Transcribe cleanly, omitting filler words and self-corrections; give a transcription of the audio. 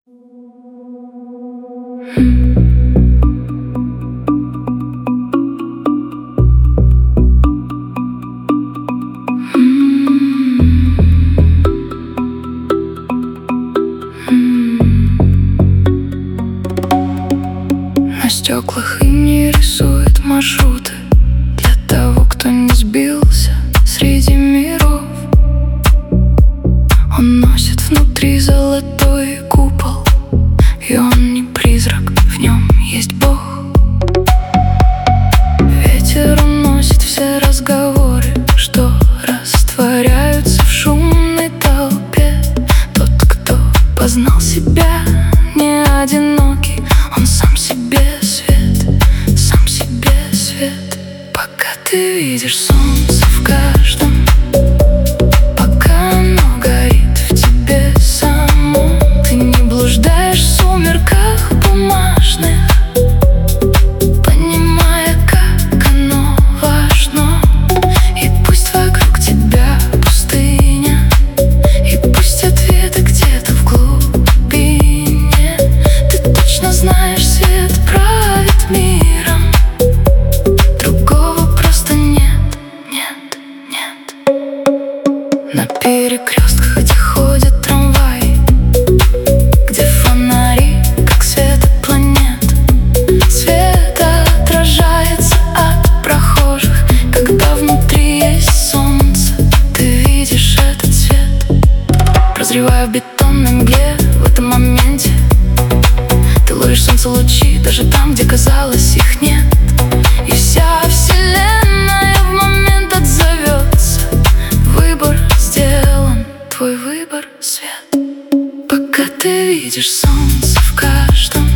На стеклах и не рисует маршруты для того, кто не сбился среди миров. Он носит внутри золотой купол, и он не призрак, в нем есть Бог. Ветер уносит все разговоры, что растворяются в шумной толпе. Тот, кто познал себя, не одинокий, он сам себе свет, сам себе свет. Пока ты видишь солнце в каждом, пока оно горит в тебе самом, ты не блуждаешь в сумерках бумажных, понимая, как оно важно. И пусть вокруг тебя пустыня, и пусть ответы где-то в глубине, ты точно знаешь, свет правит миром. Другого просто нет, нет, нет. На перекрестках, где ходят трамваи, где фонари, как свет от планет, свет отражается от прохожих. Когда внутри есть солнце, ты видишь этот свет. Прозревая в бетонной мгле, в этом моменте ты ловишь солнце лучи, даже там, где казалось их нет. И вся вселенная в момент отзовется. Выбор сделан, твой выбор — свет. Пока ты видишь солнце в каждом,